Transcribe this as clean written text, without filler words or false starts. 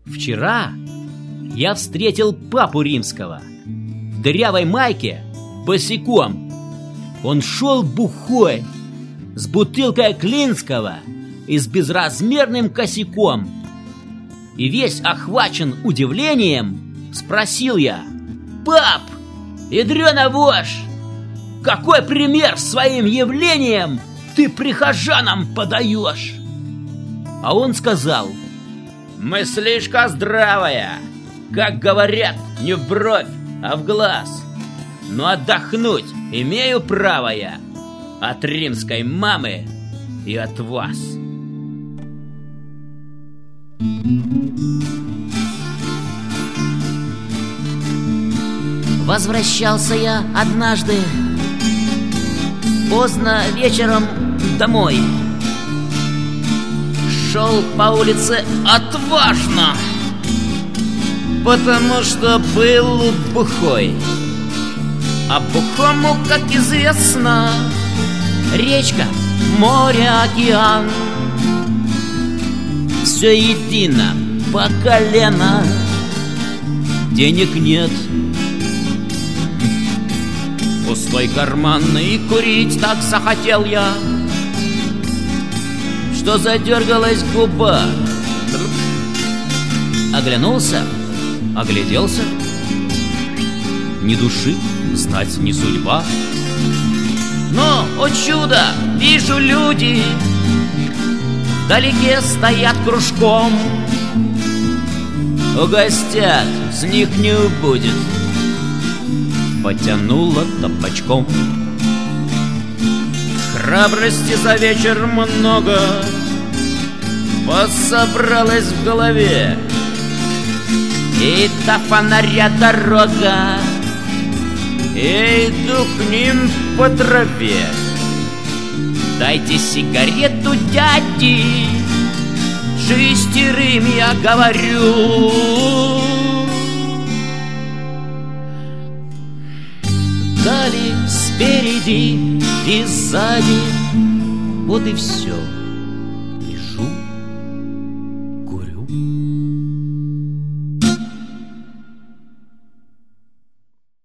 Вчера я встретил папу римского в дырявой майке, босиком. Он шел бухой, с бутылкой Клинского и с безразмерным косяком. И весь охвачен удивлением, спросил я: «Пап, ядрёна вошь, какой пример своим явлением ты прихожанам подаешь?» А он сказал: «Мыслишка здравая, как говорят, не в бровь, а в глаз. Но отдохнуть имею право я от римской мамы и от вас». Возвращался я однажды поздно вечером домой. Шел по улице отважно, потому что был бухой. А бухому, как известно, речка, море, океан все едино по колено. Денег нет, пустой карман, и курить так захотел я, что задергалась губа. Оглянулся, огляделся. Ни души, знать не судьба. Но, о чудо, вижу, люди вдалеке стоят кружком. Угостят, с них не убудет. Потянуло табачком. Храбрости за вечер много пособралось в голове, и до фонаря дорога, и иду к ним по траве. Дайте сигарету, дяди, шестерым я говорю. Дали спереди и сзади, вот и все.